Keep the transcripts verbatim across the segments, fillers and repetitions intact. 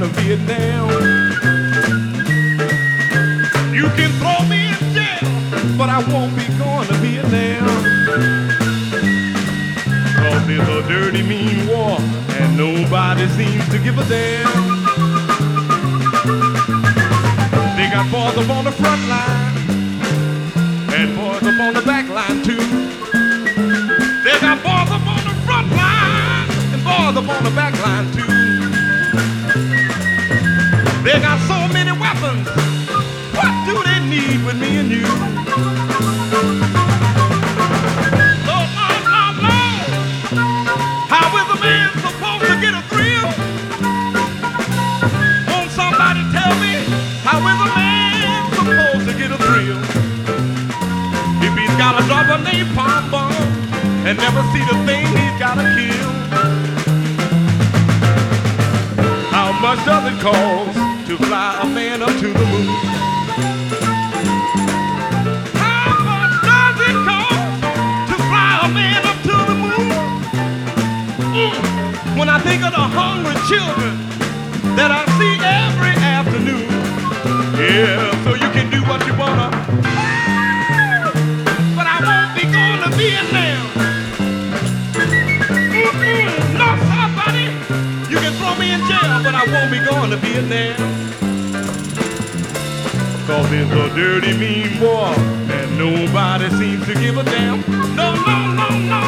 to Vietnam. You can throw me in jail, but I won't be going to Vietnam. Cause it's a dirty, mean war, and nobody seems to give a damn. They got boys up on the front line, and boys up on the back line too. They got boys up on the front line, and boys up on the back line too. They got so many weapons, what do they need with me and you? Lord, Lord, Lord, Lord, how is a man supposed to get a thrill? Won't somebody tell me, how is a man supposed to get a thrill? If he's gotta drop a napalm bomb and never see the thing he's gotta kill. How much does it cost to fly a man up to the moon? How much does it cost to fly a man up to the moon? Mm. When I think of the hungry children that I see every afternoon. Yeah, so you can do what you wanna, but I won't be going to Vietnam. Mm-mm. No, somebody, you can throw me in jail, but I won't be going to Vietnam. Cause it's a dirty, mean war, and nobody seems to give a damn. No, no, no, no.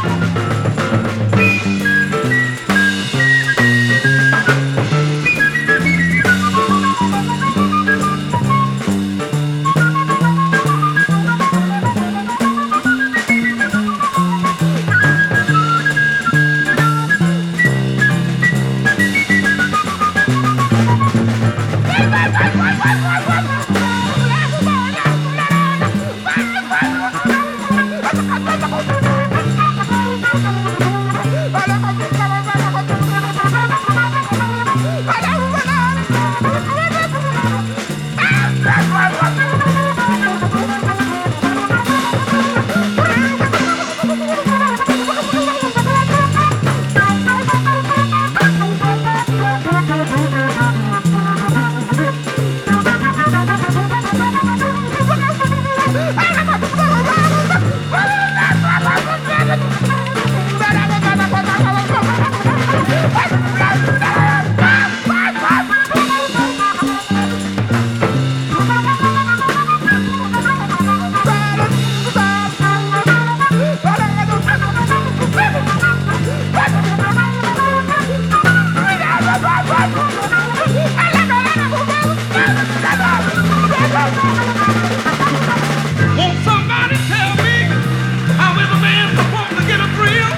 Won't somebody tell me, how is a man supposed to get a thrill?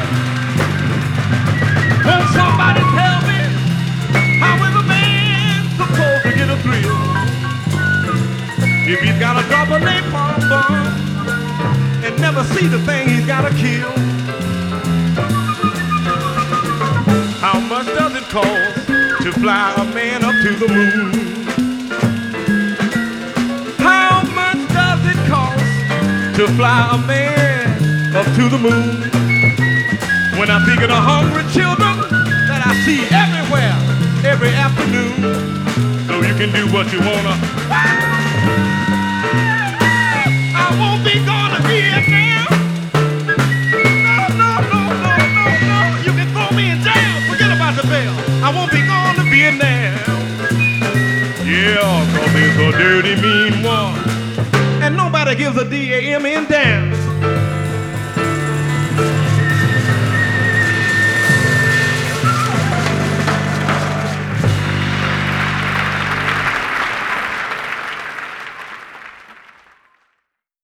Won't somebody tell me, how is a man supposed to get a thrill? If he's gotta drop a napalm bomb and never see the thing he's gotta kill. How much does it cost to fly a man up to the moon? How much does it cost to fly a man up to the moon? When I think of the hungry children that I see everywhere, every afternoon. So you can do what you wanna. I won't be going to Vietnam. No, no, no, no, no, no. You can throw me in jail, forget about the bail. I won't be going to Vietnam. Yeah, cause it's a dirty, mean war, and nobody gives a damn.